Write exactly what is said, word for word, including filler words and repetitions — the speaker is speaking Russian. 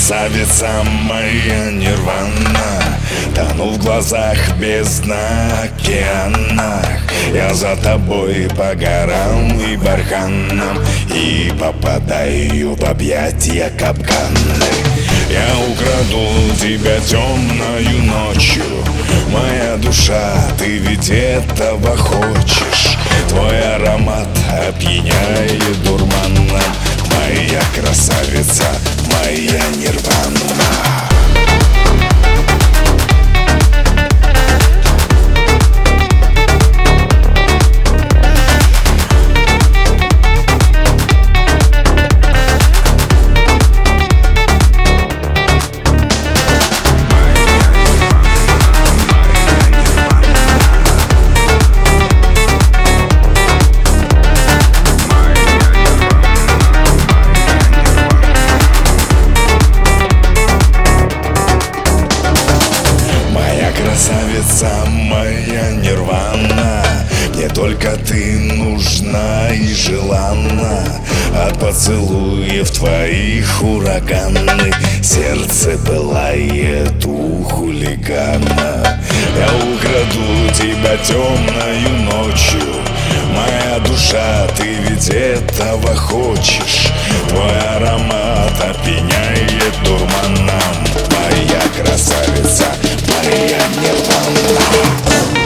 красавица моя нирвана, тону в глазах бездна океана. Я за тобой по горам и барханам и попадаю в объятия капканы. Я украду тебя темною ночью, моя душа, ты ведь этого хочешь. Твой аромат опьяняет дурманом, моя красавица, моя нирвана. Красавица моя нирвана, мне только ты нужна и желанна. От поцелуев твоих ураганы сердце пылает у хулигана. Я украду тебя темною ночью, моя душа, ты ведь этого хочешь. Твой аромат опьяняет дурманом, моя красавица, моя нирвана.